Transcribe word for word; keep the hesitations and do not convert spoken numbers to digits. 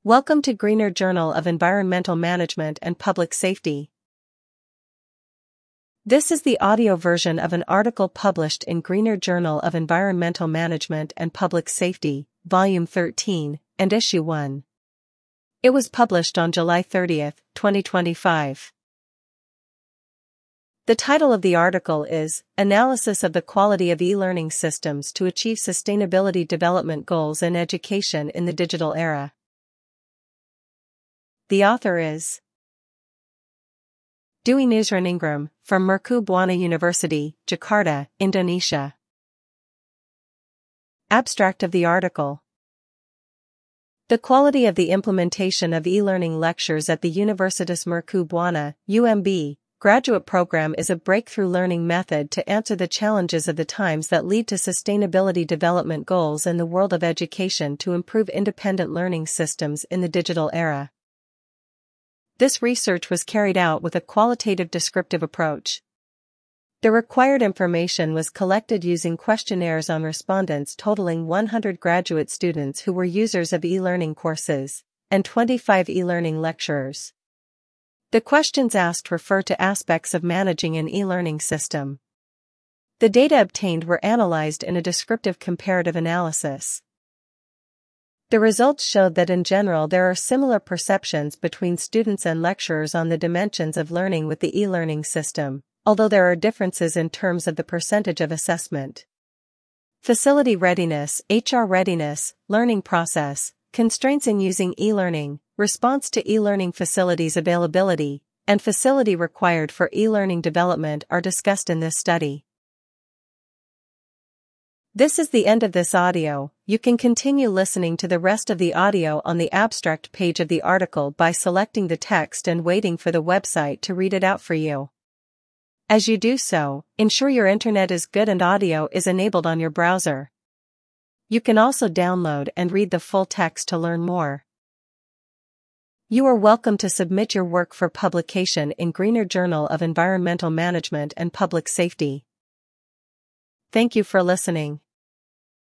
Welcome to Greener Journal of Environmental Management and Public Safety. This is the audio version of an article published in Greener Journal of Environmental Management and Public Safety, Volume thirteen, and Issue one. It was published on July thirtieth, twenty twenty-five. The title of the article is Analysis of the Quality of E-Learning Systems to Achieve Sustainability Development Goals in Education in the Digital Era. The author is Dwi Nusraningrum, from Mercu Buana University, Jakarta, Indonesia. Abstract of the article. The quality of the implementation of e-learning lectures at the Universitas Mercu Buana, U M B, graduate program is a breakthrough learning method to answer the challenges of the times that lead to sustainability development goals in the world of education to improve independent learning systems in the digital era. This research was carried out with a qualitative descriptive approach. The required information was collected using questionnaires on respondents totaling one hundred graduate students who were users of e-learning courses, and twenty-five e-learning lecturers. The questions asked refer to aspects of managing an e-learning system. The data obtained were analyzed in a descriptive comparative analysis. The results showed that in general there are similar perceptions between students and lecturers on the dimensions of learning with the e-learning system, although there are differences in terms of the percentage of assessment. Facility readiness, H R readiness, learning process, constraints in using e-learning, response to e-learning facilities availability, and facility required for e-learning development are discussed in this study. This is the end of this audio. You can continue listening to the rest of the audio on the abstract page of the article by selecting the text and waiting for the website to read it out for you. As you do so, ensure your internet is good and audio is enabled on your browser. You can also download and read the full text to learn more. You are welcome to submit your work for publication in Greener Journal of Environmental Management and Public Safety. Thank you for listening.